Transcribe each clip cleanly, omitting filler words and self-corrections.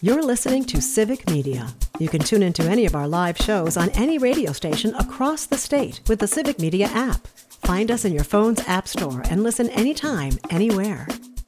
You're listening to Civic Media. You can tune into any of our live shows on any radio station across the state with the Civic Media app. Find us in your phone's app store and listen anytime, anywhere.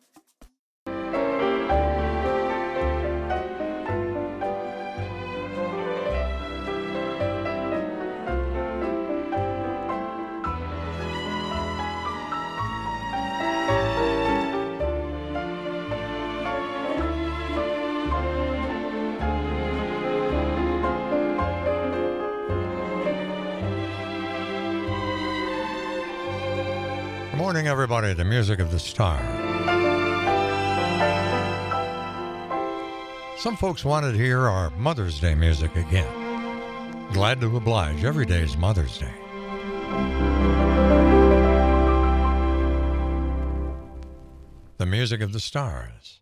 Morning, everybody. The music of the star. Some folks wanted to hear our Mother's Day music again. Glad to oblige. Every day is Mother's Day. The music of the stars.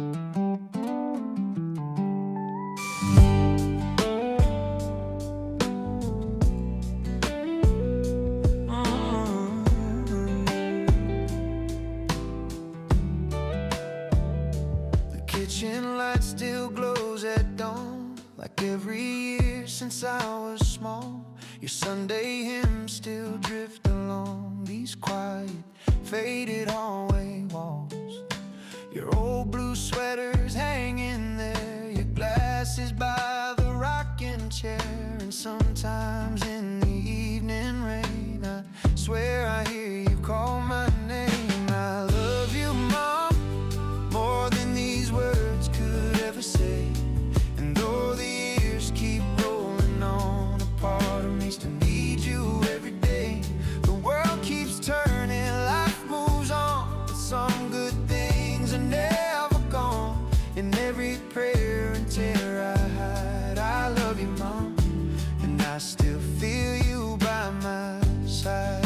Since I was small, your Sunday hymns still drift along these quiet, faded hallway walls. Your old blue sweaters hanging there, your glasses by the rocking chair, and sometimes in the evening rain, I swear I hear you call my name. I love you, Mom, more than these words could ever say. And though the years keep on, a part of me still needs you every day. The world keeps turning, life moves on, but some good things are never gone. In every prayer and tear I hide, I love you, Mom, and I still feel you by my side.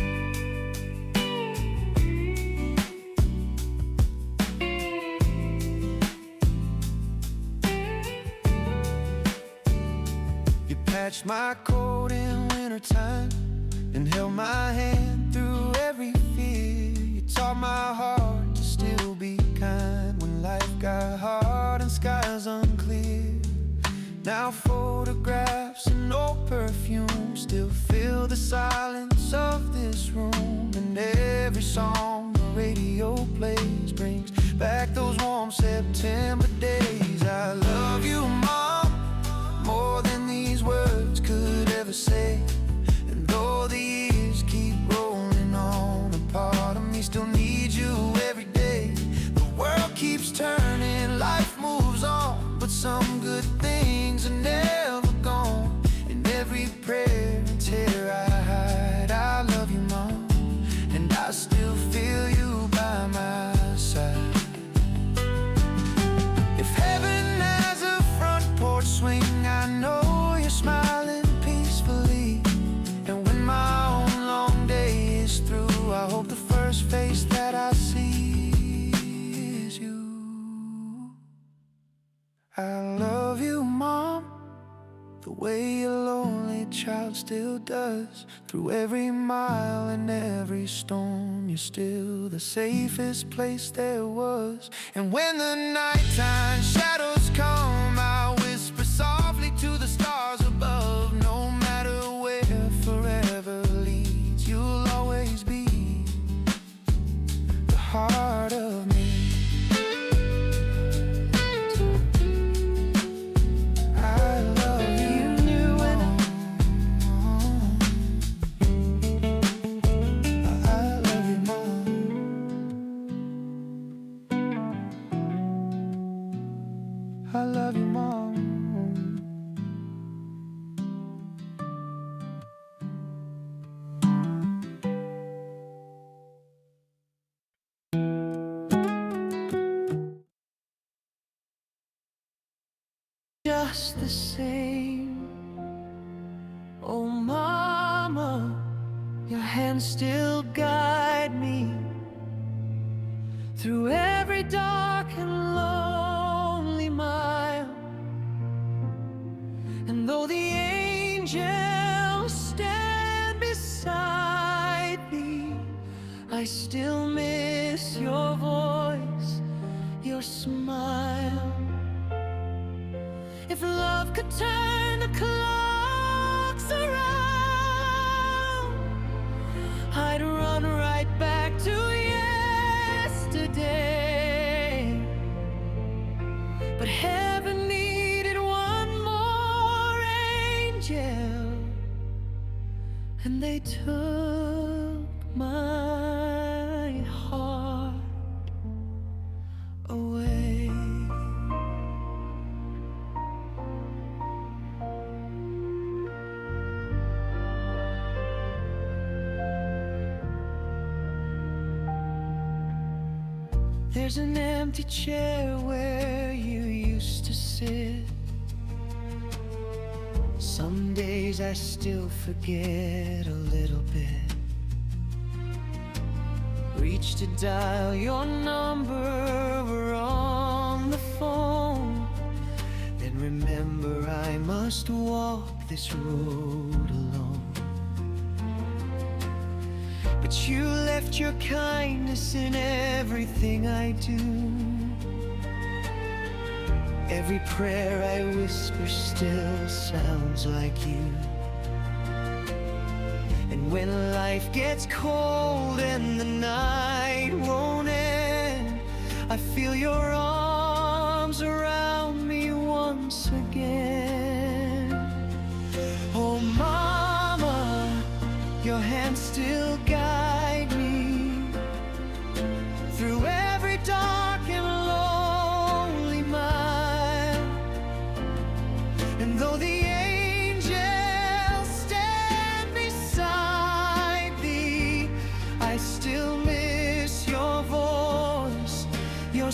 Patched my coat in wintertime and held my hand through every fear. You taught my heart to still be kind when life got hard and skies unclear. Now photographs and old perfume still fill the silence of this room, and every song the radio plays brings back those warm September days. I love you, Mom, more than these words could ever say. And though the years keep rolling on, a part of me still needs you every day. The world keeps turning, life moves on, but some good things are never gone. In every prayer and tear I hide, I love you, Mom, and I still feel you by my side. If heaven has a front porch swing, I know you're smiling peacefully. And when my own long day is through, I hope the first face that I see is you. I love you, Mom, the way a lonely child still does. Through every mile and every storm, you're still the safest place there was. And when the nighttime shadows come, I whisper softly to the stars above. No matter where forever leads, you'll always be the heart of me. I love you, Mom. I love you, Mom. I love you, Mom. Just the same, oh Mama, your hands still guide me through every dark and lonely mile. And though the angels stand beside me, I still miss your voice, your smile. If love could turn the clocks around, I'd run right back to yesterday. But heaven needed one more angel, and they took my heart away. There's an empty chair where you used to sit. Some days I still forget a little bit. Reach to dial your number on the phone, then remember I must walk this road alone. But you left your kindness in everything I do. Every prayer I whisper still sounds like you. And when life gets cold and the night won't end, I feel your arms around me once again. Oh mama, your hands still guide me through every dark and lonely mile. And though the angels stand beside thee, I still miss your voice, your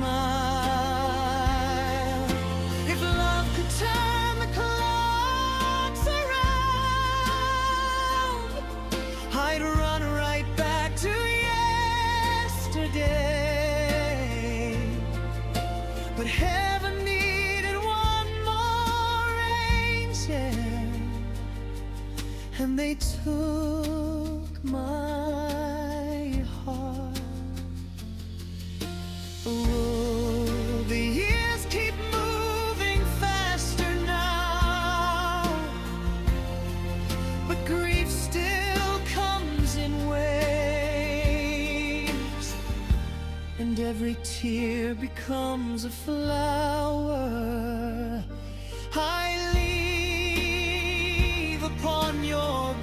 smile. If love could turn the clocks around, I'd run right back to yesterday. But heaven needed one more angel, and they took my heart. Oh, the years keep moving faster now, but grief still comes in waves, and every tear becomes a flower I leave upon your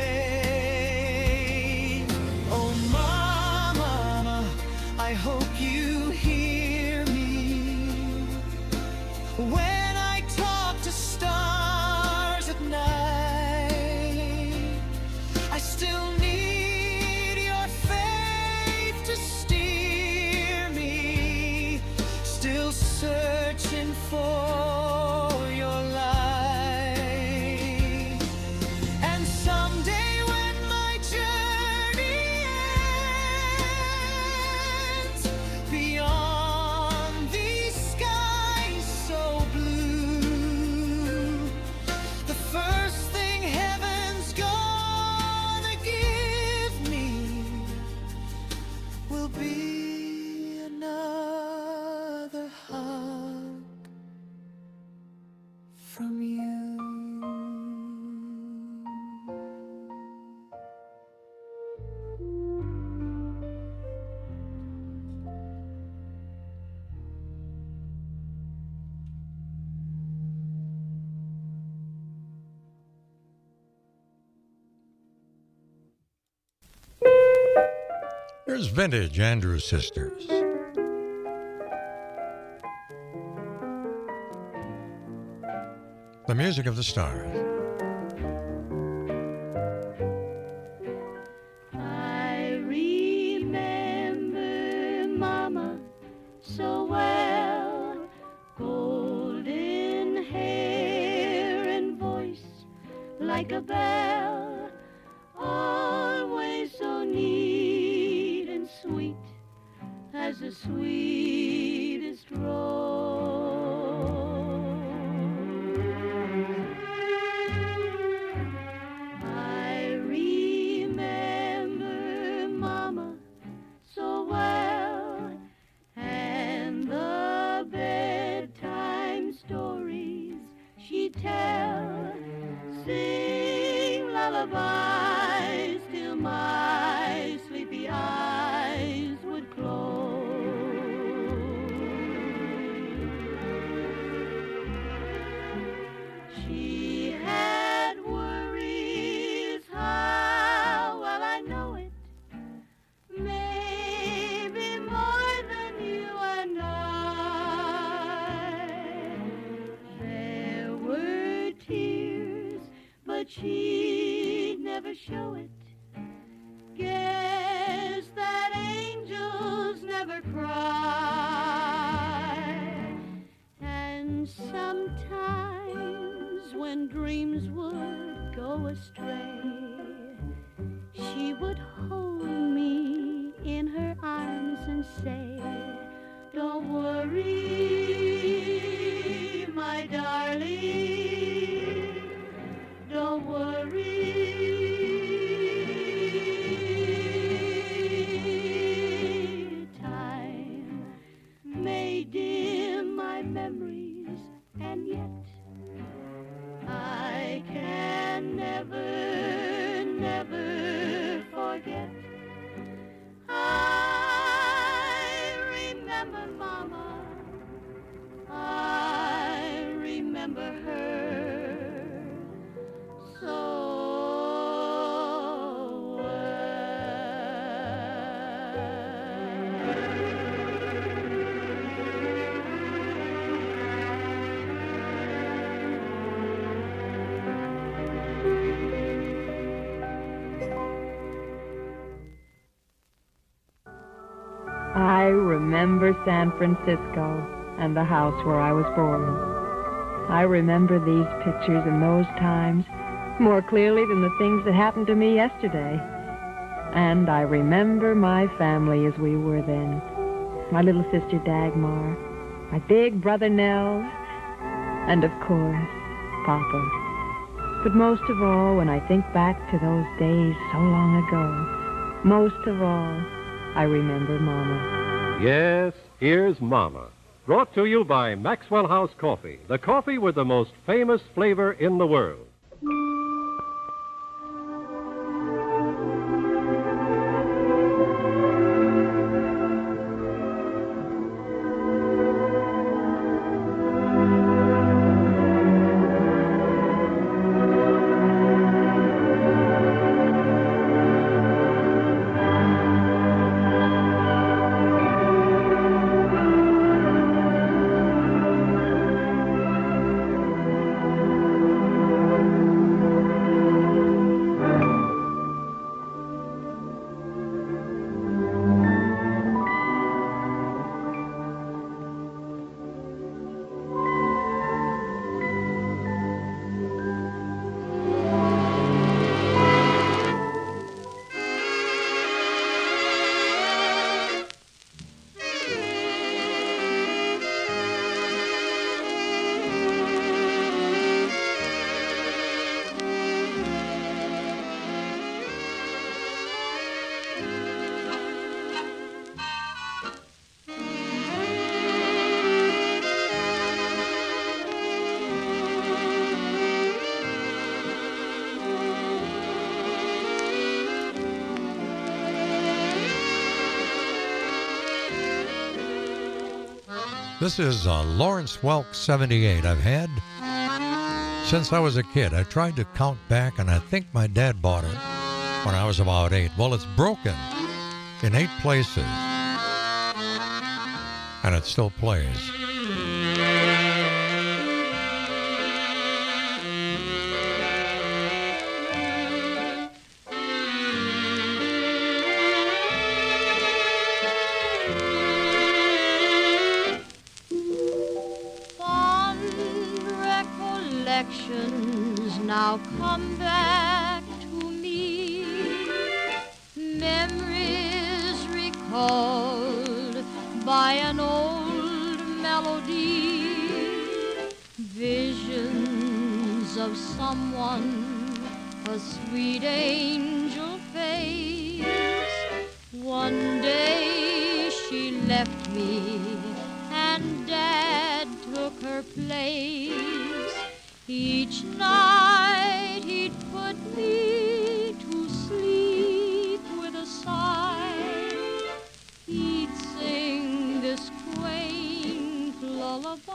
grave. Oh mama, I hope you hear me when I talk to stars at night. I still need your faith to steer me, still searching for your light. And someday when my journey ends beyond these skies so blue, the first thing heaven's gonna give me will be another hug from you. Here's vintage Andrews Sisters. The music of the stars. I remember Mama so well, golden hair and voice like a bell, always so neat and sweet as the sweetest rose. I remember Mama so well, and the bedtime stories lullabies till my sleepy eyes would close. She had worries, how well I know it, maybe more than you and I. There were tears, but she'd never show it. Guess that angels never cry. And sometimes when dreams would go astray, she would hold me in her arms and say, don't worry, my darling, don't worry. Time may dim my memories, and yet I can never, never forget. I remember Mama, I remember her so I remember San Francisco and the house where I was born. I remember these pictures in those times more clearly than the things that happened to me yesterday. And I remember my family as we were then. My little sister Dagmar, my big brother Nell, and of course, Papa. But most of all, when I think back to those days so long ago, most of all, I remember Mama. Yes, here's Mama. Brought to you by Maxwell House Coffee, the coffee with the most famous flavor in the world. This is a Lawrence Welk 78 I've had since I was a kid. I tried to count back, and I think my dad bought it when I was about 8. Well, it's broken in 8 places, and it still plays. Now come back to me, memories recalled by an old melody, visions of someone, a sweet angel face. One day she left me and Dad took her place. Each night he'd put me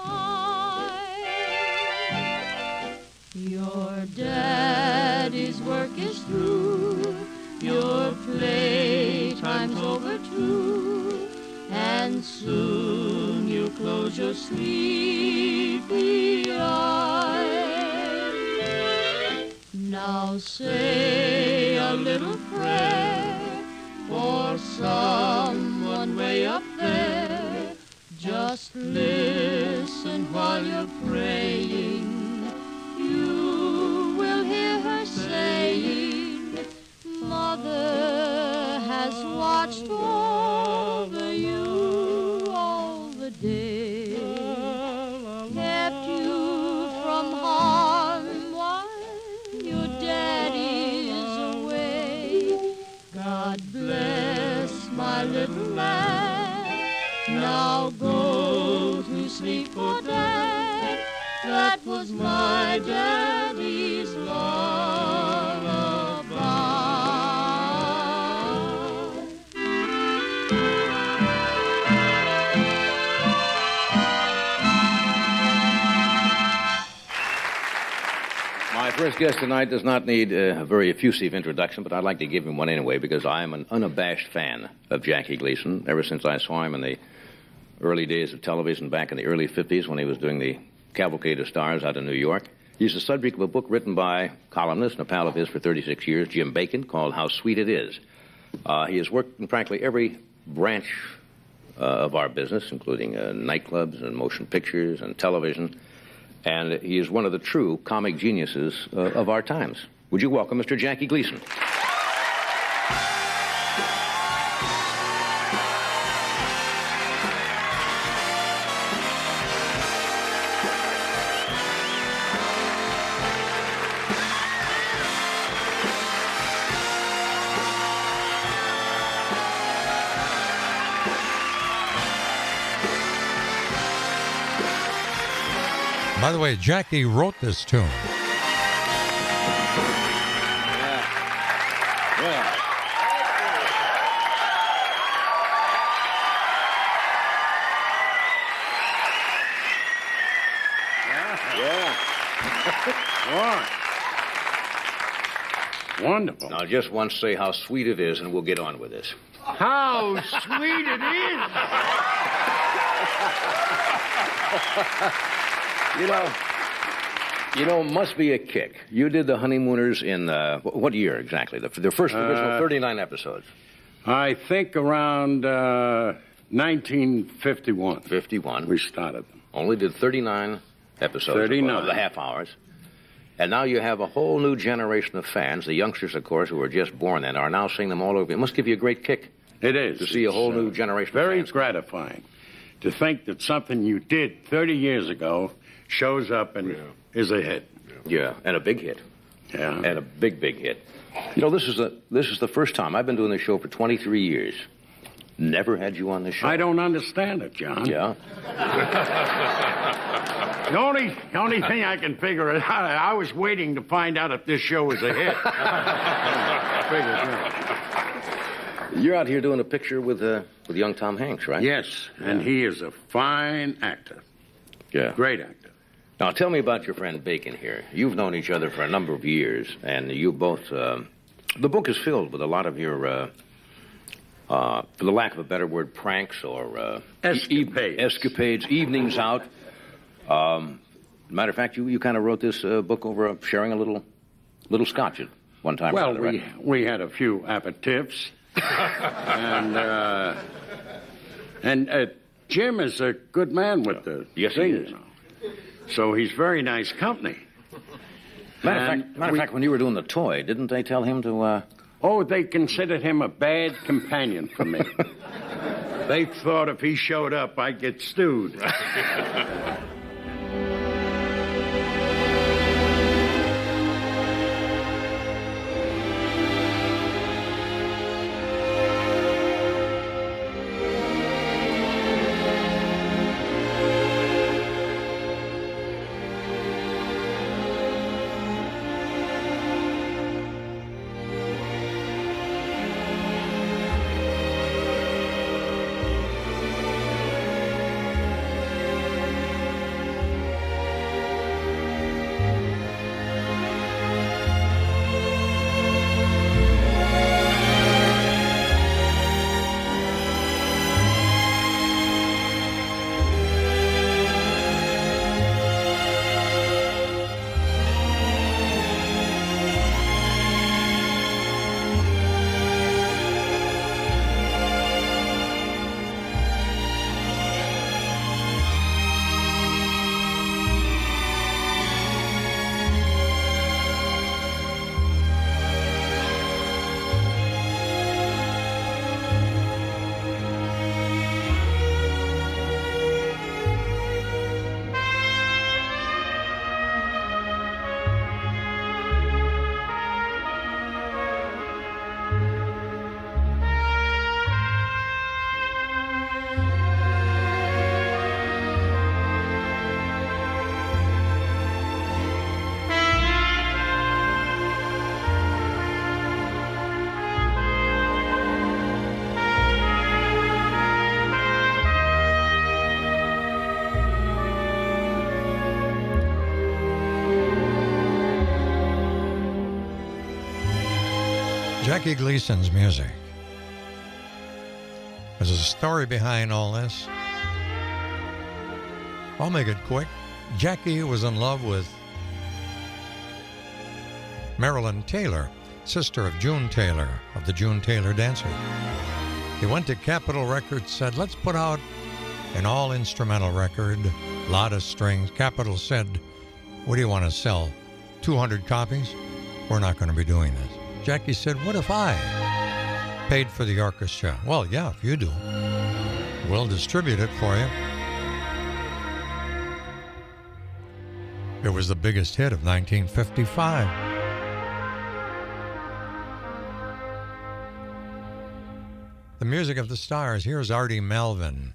Your daddy's work is through, your playtime's over too, and soon you'll close your sleepy eyes. Now say a little prayer for someone way up there. Just listen while you're praying. You will hear her saying, Mother has watched over you all the day, kept you from harm while your daddy is away. God bless my little lad. Now go to sleep, for Dad. That was my daddy's lullaby. My first guest tonight does not need a very effusive introduction, but I'd like to give him one anyway because I am an unabashed fan of Jackie Gleason ever since I saw him in the early days of television back in the early 50s when he was doing the Cavalcade of Stars out of New York. He's the subject of a book written by columnist and a pal of his for 36 years, Jim Bacon, called How Sweet It Is. He has worked in practically every branch of our business, including nightclubs and motion pictures and television, and he is one of the true comic geniuses of our times. Would you welcome Mr. Jackie Gleason? By the way, Jackie wrote this tune. Yeah. Wonderful. Now, just once say how sweet it is, and we'll get on with this. How sweet it is! You know, must be a kick. You did the Honeymooners in, what year exactly? The first original 39 episodes. I think around 1951. 51. We started them. Only did 39 episodes 39. Of the half hours. And now you have a whole new generation of fans, the youngsters, of course, who were just born then, are now seeing them all over. It must give you a great kick. It is. To see a whole new generation very of fans. gratifying to think that something you did 30 years ago shows up and is a hit. Yeah, and a big hit. Yeah. And a big, big hit. You know, this is the first time. I've been doing this show for 23 years. Never had you on the show. I don't understand it, John. Yeah? The only thing I can figure out, I was waiting to find out if this show was a hit. You're out here doing a picture with young Tom Hanks, right? Yes, and he is a fine actor. Yeah. Great actor. Now, tell me about your friend Bacon here. You've known each other for a number of years, and you both... the book is filled with a lot of your, for the lack of a better word, pranks or... escapades, evenings out. Matter of fact, you kind of wrote this book over sharing a little scotch at one time. Well, right? we had a few aperitifs. and Jim is a good man with the yes, thing, he is. you know. So he's very nice company. Matter of fact, when you were doing the toy, didn't they tell him to... Oh, they considered him a bad companion for me. They thought if he showed up, I'd get stewed. Jackie Gleason's music. There's a story behind all this. I'll make it quick. Jackie was in love with Marilyn Taylor, sister of June Taylor, of the June Taylor Dancers. He went to Capitol Records, said, let's put out an all-instrumental record, a lot of strings. Capitol said, what do you want to sell? 200 copies? We're not going to be doing this. Jackie said, what if I paid for the orchestra? Well, yeah, if you do, we'll distribute it for you. It was the biggest hit of 1955. The music of the stars. Here's Artie Melvin.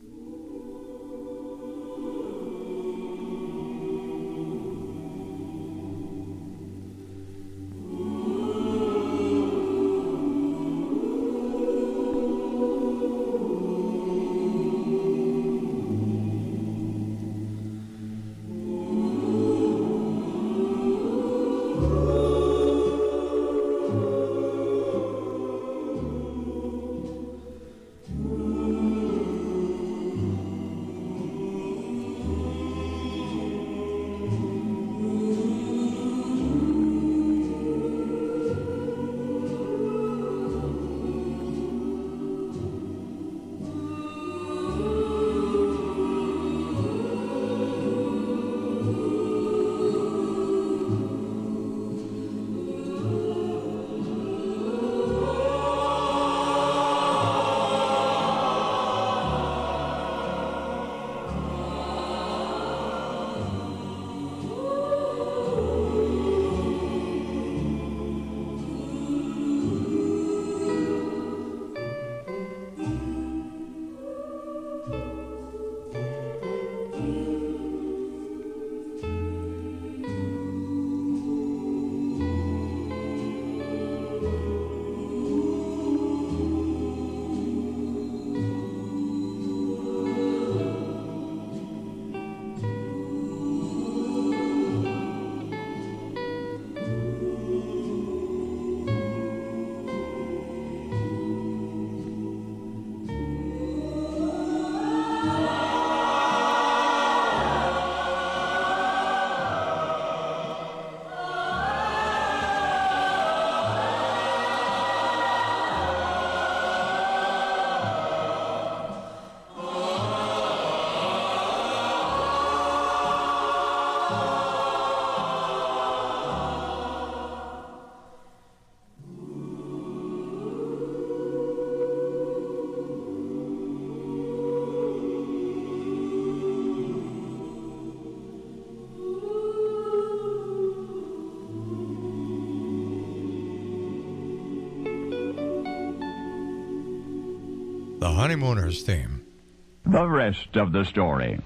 The Honeymooners theme. The rest of the story.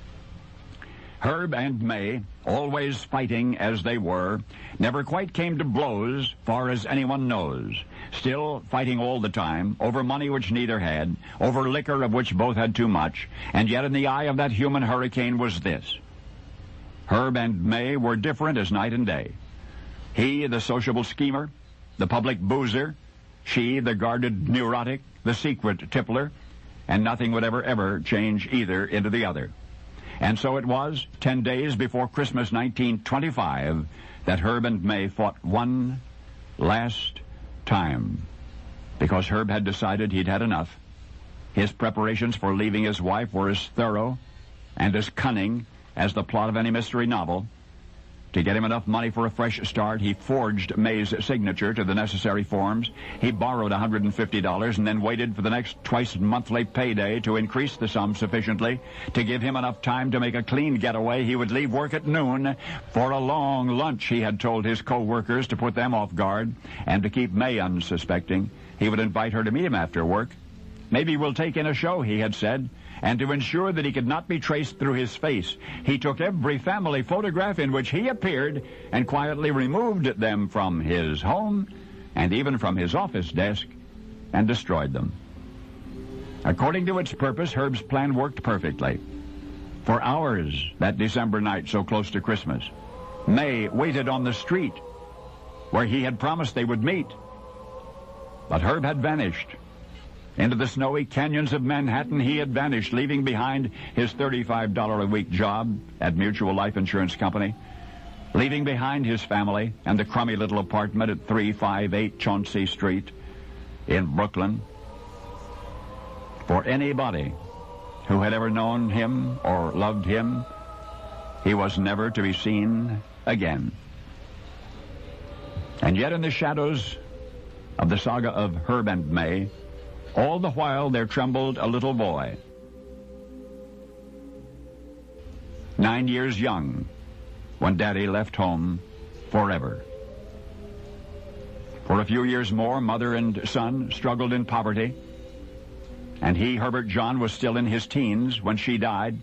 Herb and May, always fighting as they were, never quite came to blows, far as anyone knows. Still fighting all the time, over money which neither had, over liquor of which both had too much, and yet in the eye of that human hurricane was this. Herb and May were different as night and day. He, the sociable schemer, the public boozer, she, the guarded neurotic, the secret tippler, and nothing would ever change either into the other. And so it was, 10 days before Christmas 1925, that Herb and May fought one last time. Because Herb had decided he'd had enough. His preparations for leaving his wife were as thorough and as cunning as the plot of any mystery novel. To get him enough money for a fresh start, he forged May's signature to the necessary forms. He borrowed $150 and then waited for the next twice-monthly payday to increase the sum sufficiently to give him enough time to make a clean getaway. He would leave work at noon for a long lunch, he had told his co-workers, to put them off guard, and to keep May unsuspecting. He would invite her to meet him after work. Maybe we'll take in a show, he had said. And to ensure that he could not be traced through his face, he took every family photograph in which he appeared and quietly removed them from his home and even from his office desk and destroyed them. According to its purpose, Herb's plan worked perfectly. For hours that December night so close to Christmas, May waited on the street where he had promised they would meet. But Herb had vanished. Into the snowy canyons of Manhattan he had vanished, leaving behind his $35 a week job at Mutual Life Insurance Company, leaving behind his family and the crummy little apartment at 358 Chauncey Street in Brooklyn. For anybody who had ever known him or loved him, he was never to be seen again. And yet in the shadows of the saga of Herb and May, all the while there trembled a little boy, 9 years young, when Daddy left home forever. For a few years more, mother and son struggled in poverty, and he, Herbert John, was still in his teens when she died.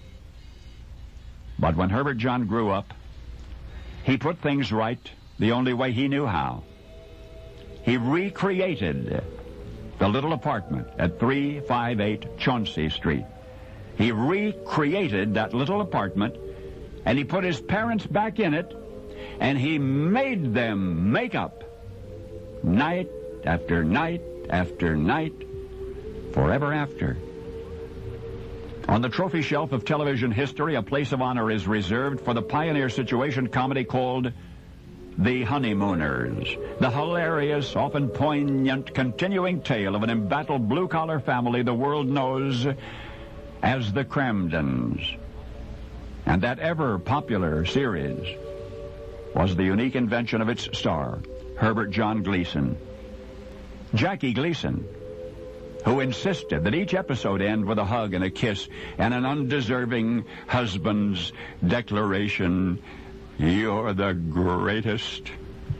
But when Herbert John grew up, he put things right the only way he knew how. He recreated the little apartment at 358 Chauncey Street. He recreated that little apartment, and he put his parents back in it, and he made them make up night after night after night, forever after. On the trophy shelf of television history, a place of honor is reserved for the pioneer situation comedy called The Honeymooners, the hilarious, often poignant, continuing tale of an embattled blue-collar family the world knows as the Cramdens. And that ever-popular series was the unique invention of its star, Herbert John Gleason. Jackie Gleason, who insisted that each episode end with a hug and a kiss and an undeserving husband's declaration, "You're the greatest."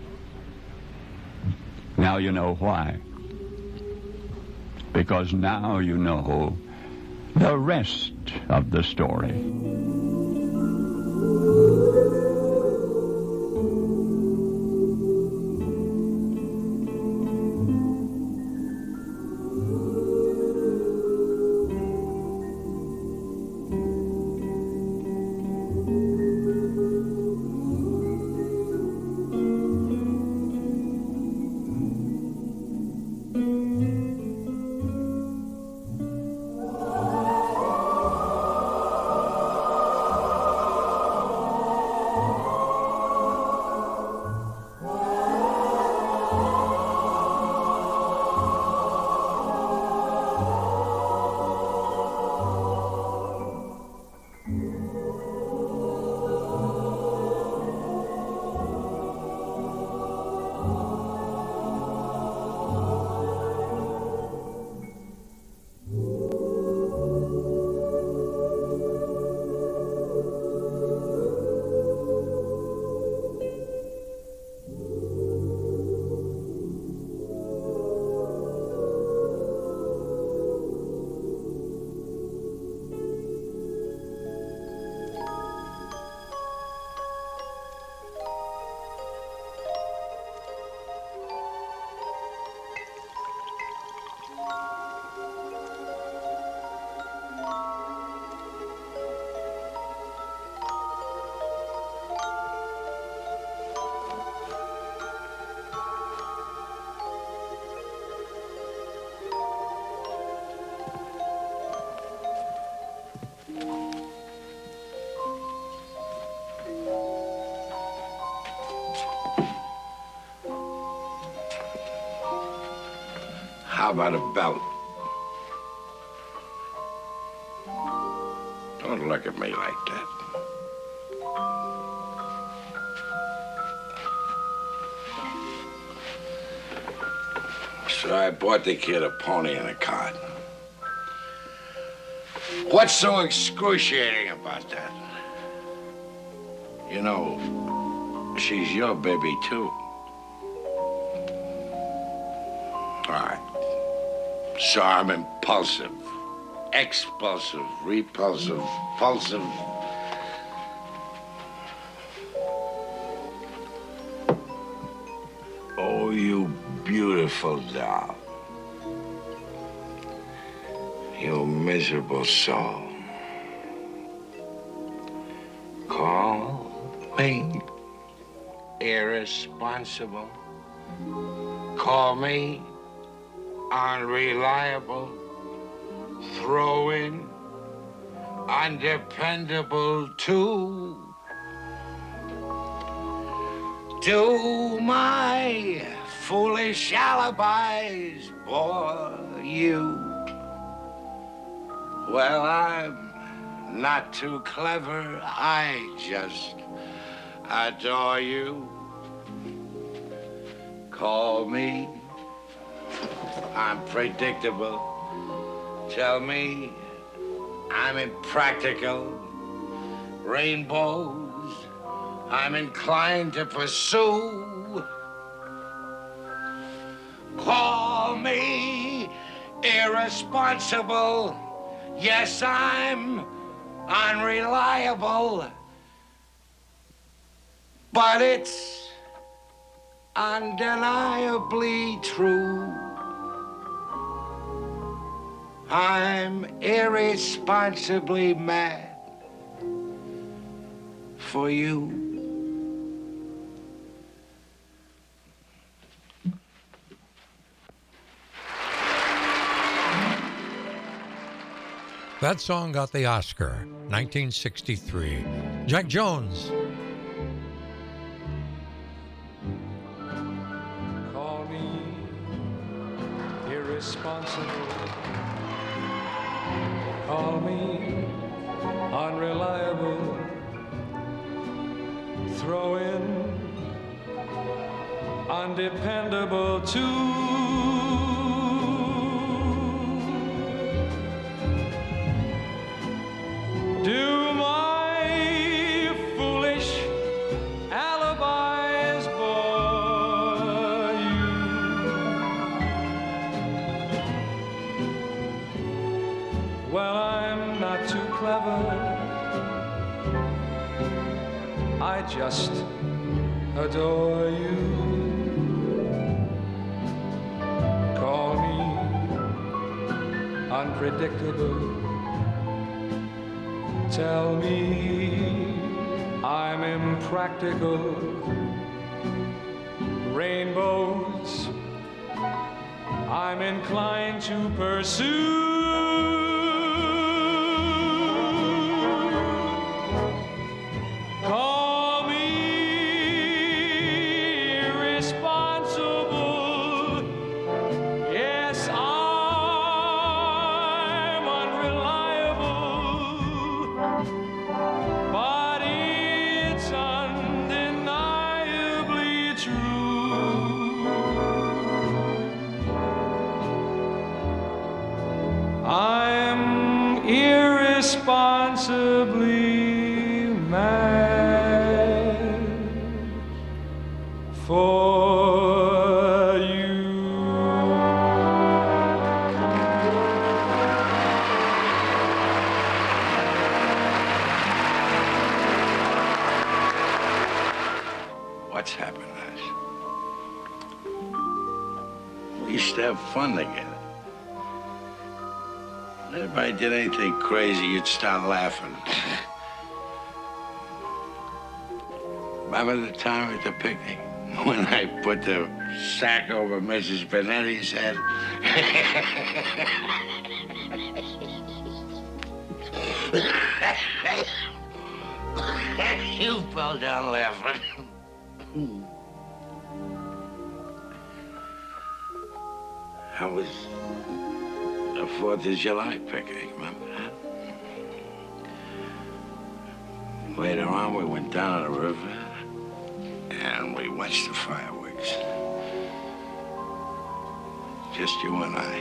Now you know why. Because now you know the rest of the story. How about a belt? Don't look at me like that. So I bought the kid a pony and a cart. What's so excruciating about that? You know, she's your baby, too. All right. So I'm impulsive, expulsive, repulsive, pulsive. Oh, you beautiful doll. You miserable soul. Call me irresponsible. Call me unreliable, throw in, undependable too. Do my foolish alibis bore you? Well, I'm not too clever, I just adore you. Call me unpredictable. Tell me I'm impractical. Rainbows I'm inclined to pursue. Call me irresponsible. Yes, I'm unreliable. But it's undeniably true. I'm irresponsibly mad for you. That song got the Oscar, 1963. Jack Jones. Call me irresponsible. Call me unreliable. Throw in undependable too. Do my foolish alibis bore you? Well, I'm not too clever. I just adore you. Call me unpredictable. Tell me I'm impractical. Rainbows I'm inclined to pursue. Call me irresponsible. Yes, I'm unreliable. But it's undeniably true. I'm irresponsibly mad for you. What's happened, Ash? We used to have fun together. When everybody did anything crazy, you'd start laughing. Remember the time at the picnic when I put the sack over Mrs. Benetti's head? You fell down laughing. That was the 4th of July picnic, remember that? Later on, we went down to the river and we watched the fireworks. Just you and I.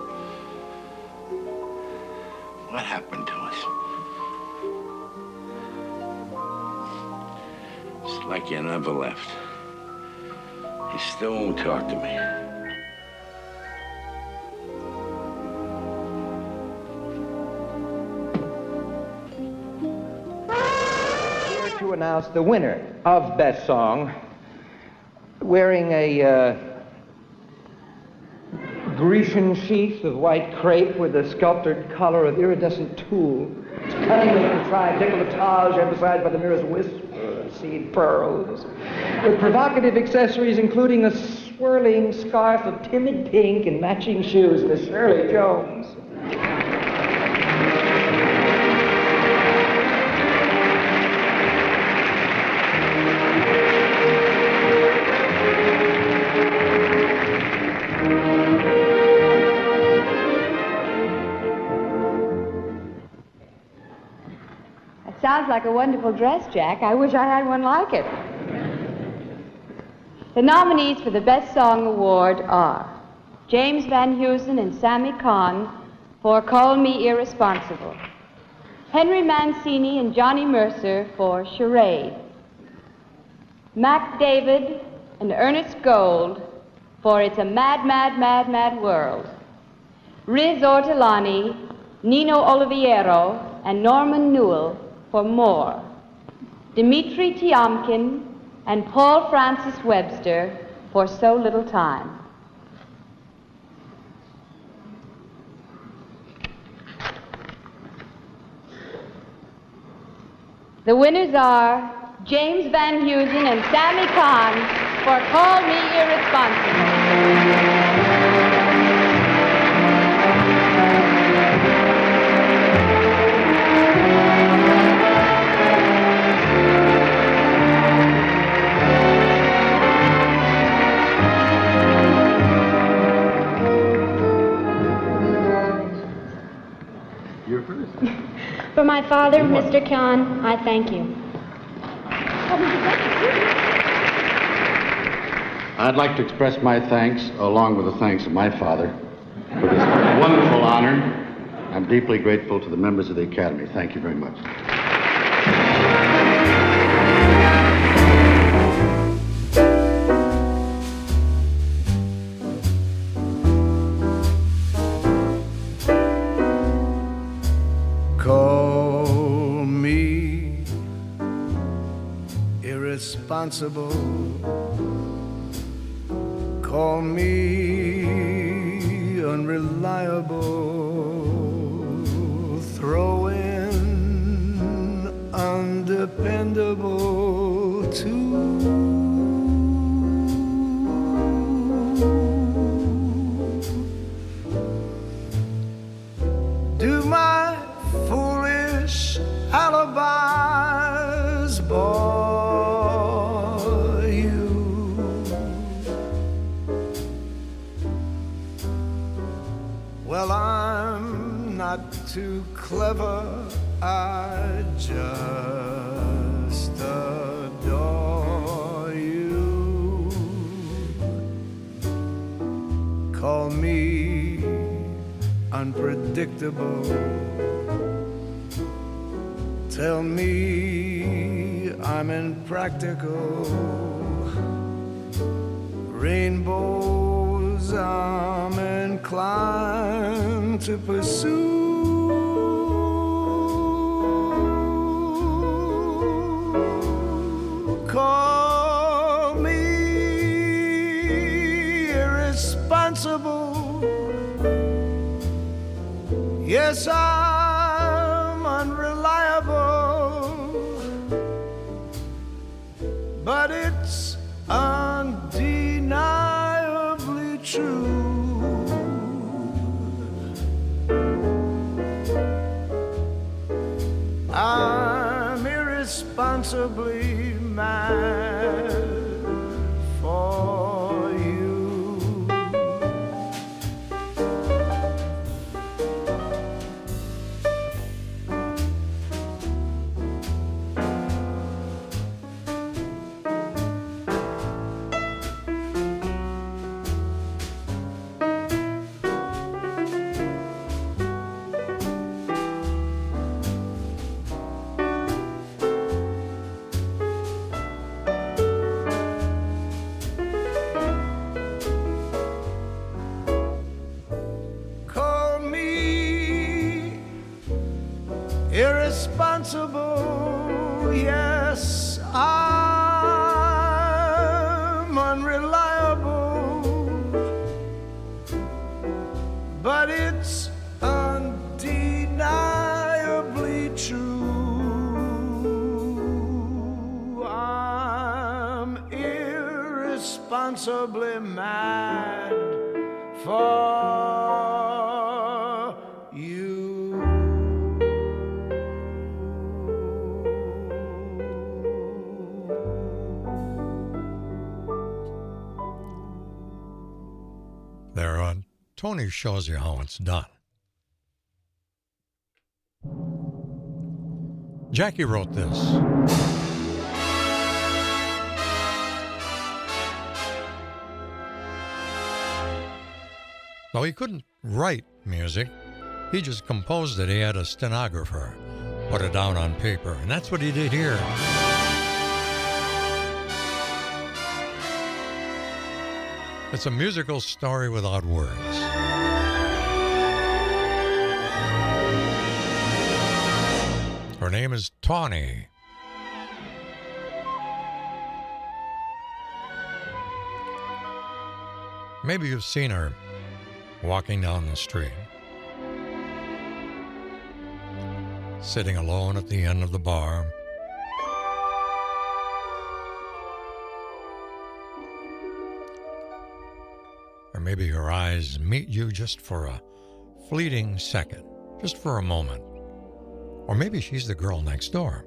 What happened to us? It's like you never left. You still won't talk to me. To announce the winner of Best Song, wearing a Grecian sheath of white crepe with a sculptured collar of iridescent tulle. cunningly contrived décolletage emphasized by the merest whisper of seed pearls, with provocative accessories including a swirling scarf of timid pink and matching shoes, Miss Shirley Jones. Sounds like a wonderful dress, Jack. I wish I had one like it. The nominees for the Best Song Award are James Van Heusen and Sammy Kahn for Call Me Irresponsible, Henry Mancini and Johnny Mercer for Charade, Mac David and Ernest Gold for It's a Mad, Mad, Mad, Mad World, Riz Ortolani, Nino Oliviero, and Norman Newell for More, Dmitri Tiomkin and Paul Francis Webster for So Little Time. The winners are James Van Heusen and Sammy Kahn for Call Me Irresponsible. For my father, Mr. Kahn, I thank you. I'd like to express my thanks, along with the thanks of my father, for this wonderful honor. I'm deeply grateful to the members of the Academy. Thank you very much. Call me irresponsible. Call me unreliable. Throw in undependable too. Do my foolish alibis bore you? Well, I'm not too clever, I just adore you. Call me unpredictable. Tell me I'm impractical. Rainbows I'm inclined to pursue. Call me irresponsible. Yes, I'm unreliable, but it's undeniably true. I'm irresponsibly mad for you. Irresponsible, yes, I'm unreliable, but it's undeniably true. irresponsibly mad for you. There, Tony shows you how it's done. Jackie wrote this. Now, he couldn't write music. He just composed it. He had a stenographer put it down on paper, and that's what he did here. It's a musical story without words. Her name is Tawny. Maybe you've seen her walking down the street, sitting alone at the end of the bar. Or maybe her eyes meet you just for a fleeting second, just for a moment. Or maybe she's the girl next door.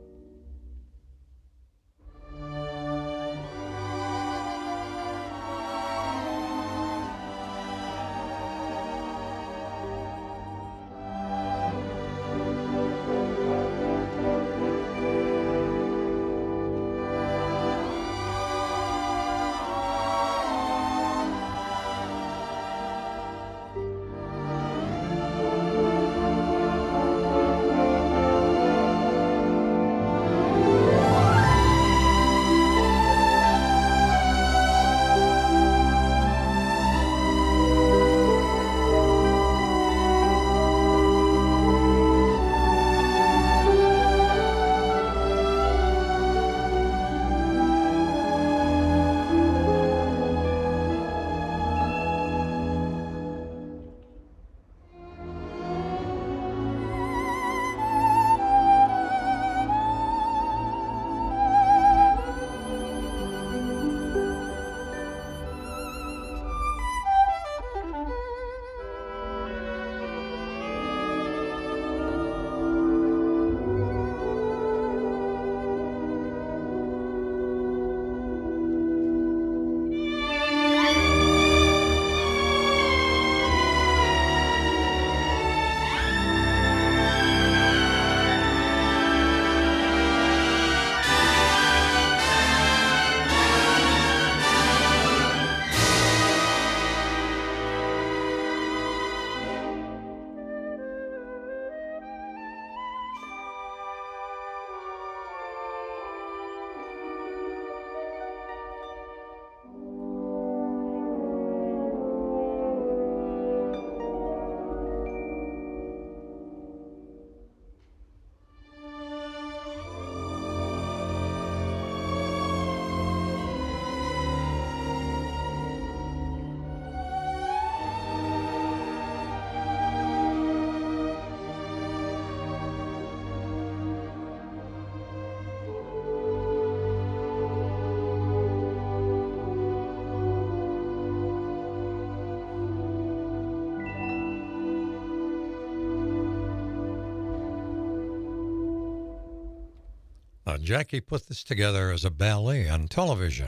Jackie put this together as a ballet on television.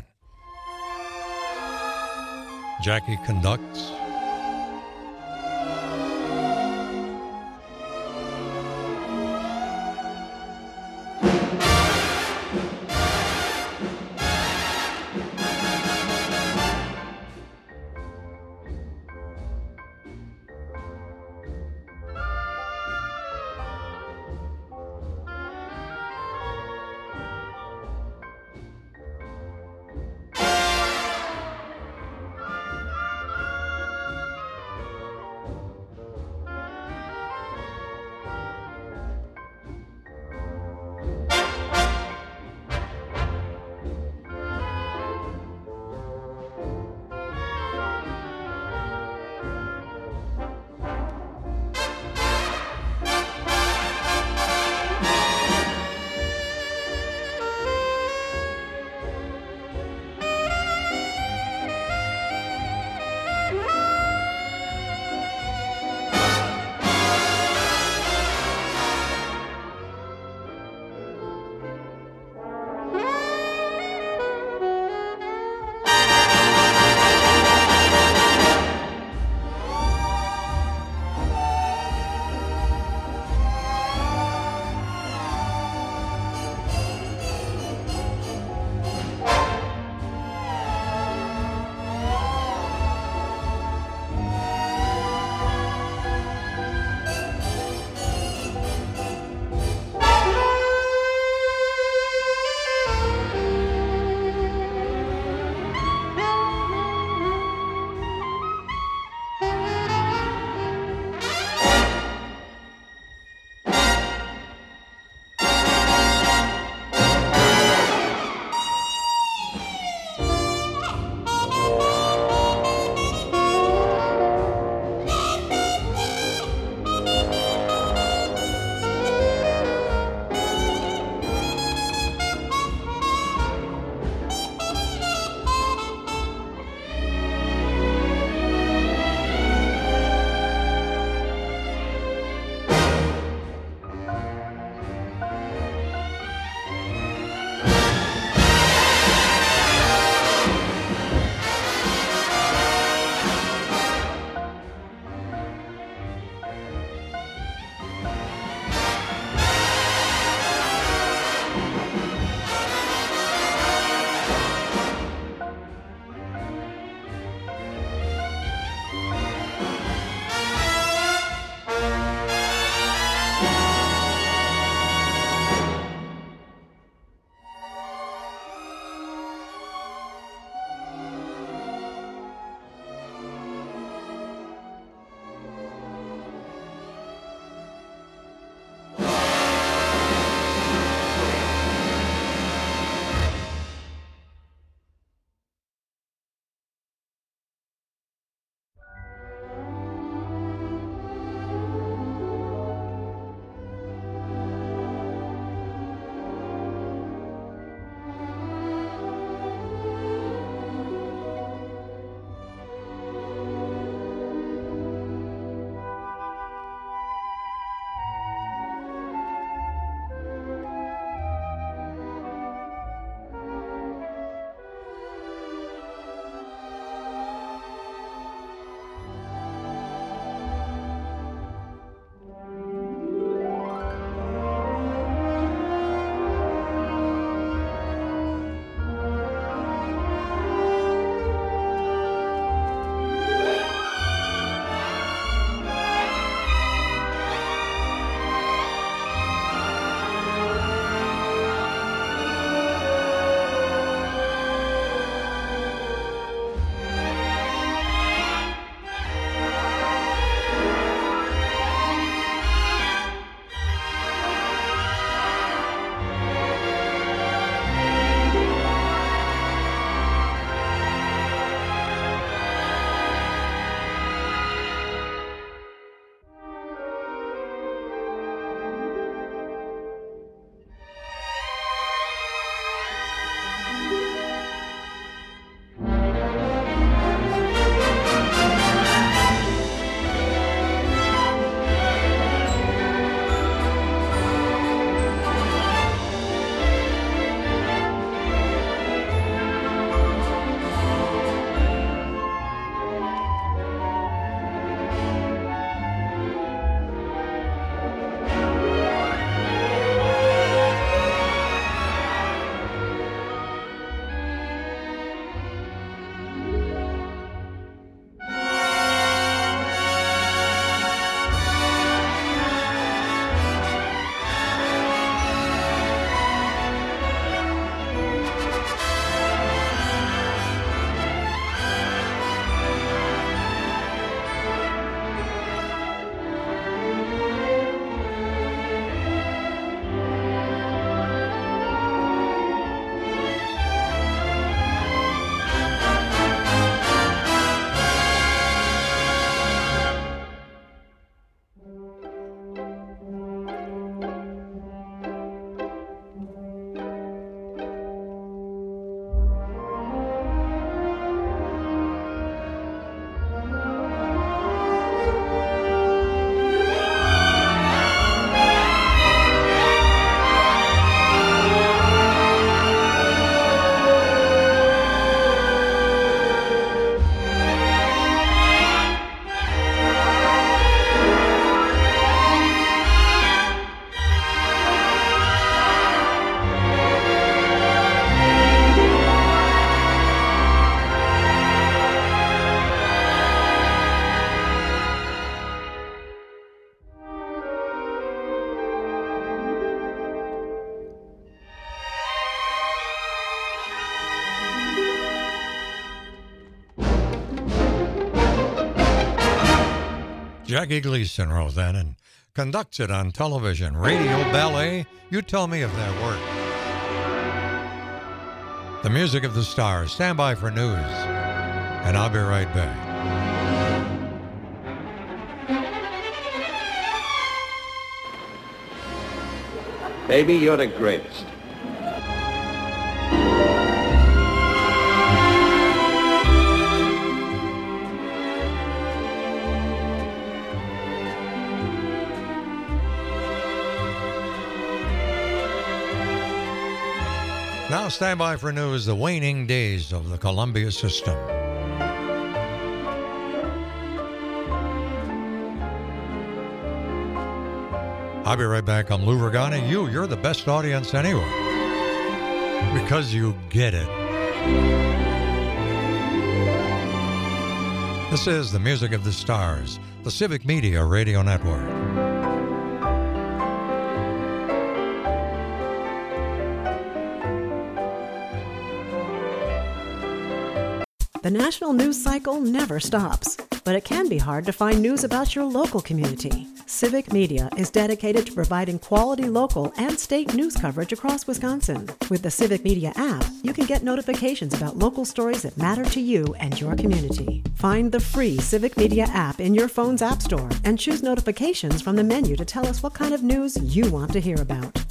Jackie conducts. Jackie Gleason wrote that and conducts it on television. Radio ballet, you tell me if that worked. The music of the stars. Stand by for news, and I'll be right back. Baby, you're the greatest. Now stand by for news, the waning days of the Columbia system. I'll be right back. I'm Lou Regani. You're the best audience anywhere. Because you get it. This is the music of the stars, the Civic Media Radio Network. The national news cycle never stops, but it can be hard to find news about your local community. Civic Media is dedicated to providing quality local and state news coverage across Wisconsin. With the Civic Media app, you can get notifications about local stories that matter to you and your community. Find the free Civic Media app in your phone's app store and choose notifications from the menu to tell us what kind of news you want to hear about.